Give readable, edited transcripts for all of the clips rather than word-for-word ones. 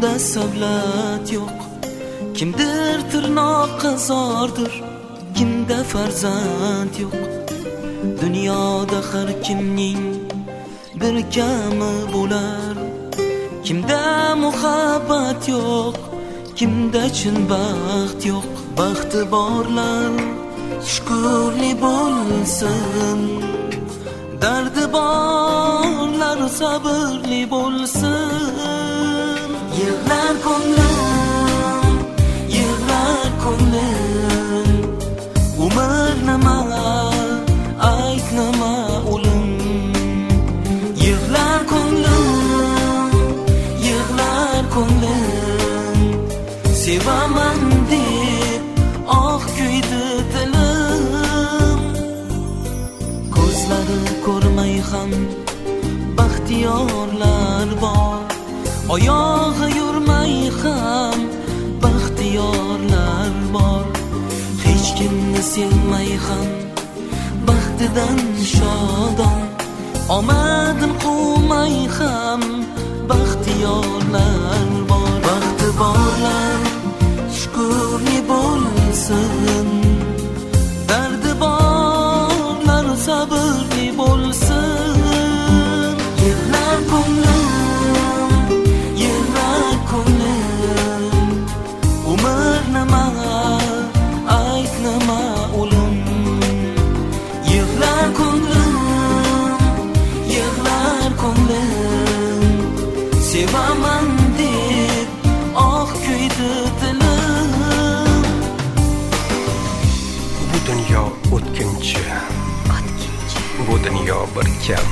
Ko'zimda savlat yo'q, kimdir tirnoqqa zordir, kimda farzand yo'q. Dunyoda har kimning bir kami bo'lar, kimda muhabbat yo'q, kimda chin baxt yo'q. Baxti borlar shukrli bo'lsin, dardi borlar sabrli bo'lsin. Yig'lar ko'nglim, yig'lar ko'nglim, umr nima, ayt nima o'lim. Yig'lar ko'nglim, yig'lar ko'nglim, sevaman deb oh kuydi dilim. Ko'zlari ko'rmay ham baxtiyorlar bor, oyog'i yurmay ham baxtiyorlar bor. Hech kimni sevmay ham baxtidan shodon, omadin quvmay ham baxtiyorlar bor. Baxti borlar shukrli bo'lsin, dardi borlar sabrli bo'lsin. Yig'lar ko'nglim, yig'lar ko'nglim, umr nima, ayt nima o'lim. Yig'lar ko'nglim, yig'lar ko'nglim, sevaman deb oh kuydi dilim. Bu dunyo o'tkinchi, bu dunyo bir kam.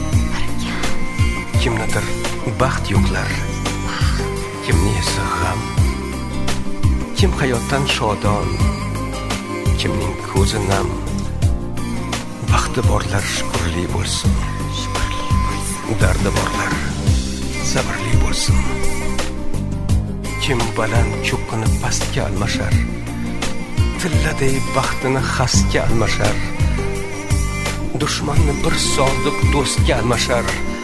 Kimnidir baxt yo'qlar, kimni esa g'am. Kim hayotdan shodon, kimning ko'zi nam. Baxti borlar shukrli bo'lsin, dardi borlar sabrli bo'lsin. Kim baland cho'qqini pastga almashar, tilladay baxtini xasga almashar. Dushmanni bir sodiq do'stga almashar.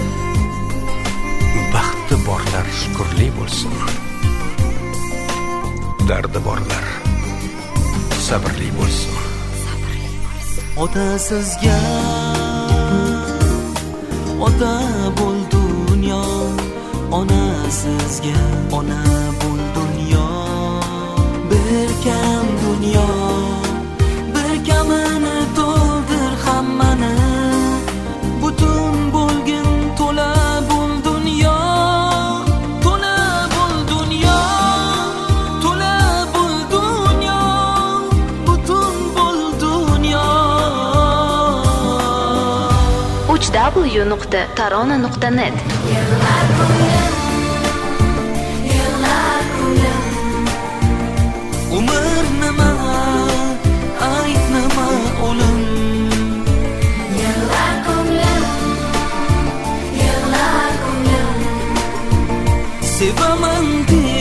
Baxti borlar shukrli bo'lsin, dardi borlar sabrli bo'lsin. Ota sizga ota bo'l dunyo, ona sizga ona bo'l dunyo. Bir kam dunyo, bir kamini to'ldir hammani, butun bo'lgin to'la bo'l dunyo. To'la bo'l dunyo, to'la bo'l dunyo, butun bo'l dunyo. www.tarona.net. Yig'lar ko'nglim, yig'lar ko'nglim, umr nima, ayt nima o'lim. yig'lar ko'nglim, yig'lar ko'nglim, Sevaman deb